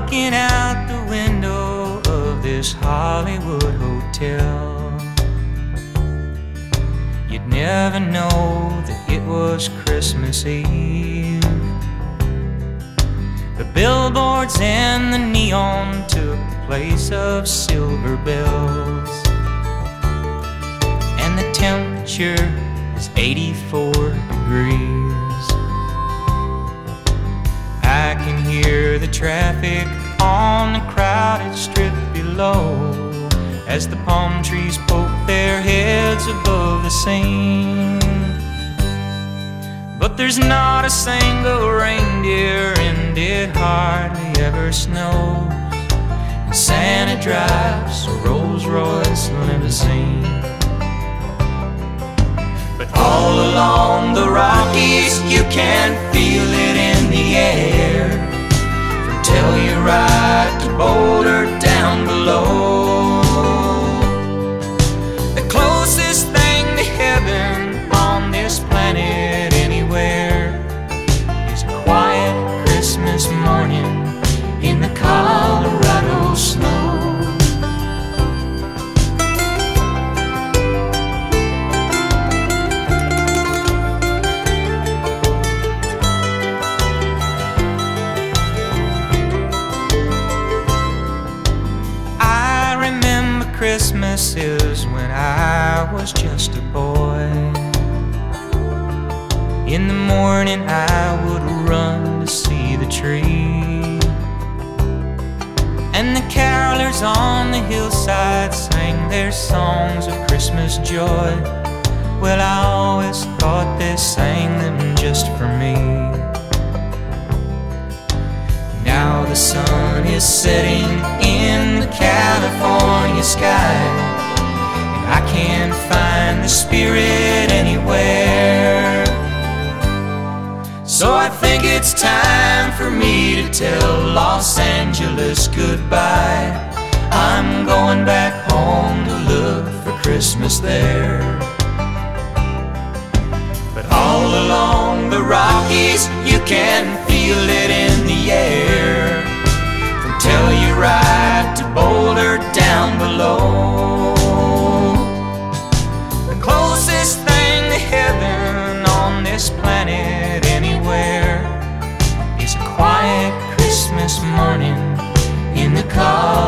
looking out the window of this Hollywood hotel. You'd never know that it was Christmas Eve. The billboards and the neon took the place of silver bells, and the temperature is 84 degrees. I can hear the traffic on the crowded strip below as the palm trees poke their heads above the scene. But there's not a single reindeer, and it hardly ever snows, and Santa drives a Rolls-Royce limousine. But all along the Rockies you can feel it in the air, from Telluride to Boulder down below. The closest thing to heaven on this planet anywhere is a quiet Christmas morning in the Colorado snow. Christmases when I was just a boy. In the morning I would run to see the tree, and the carolers on the hillside sang their songs of Christmas joy. Well, I always thought they sang them just for me. Now the sun is setting in the California sky, and I can't find the spirit anywhere. So I think it's time for me to tell Los Angeles goodbye. I'm going back home to look for Christmas there. But all along the Rockies you can feel it in the air, from Telluride to Boulder down below. The closest thing to heaven on this planet anywhere is a quiet Christmas morning in the car.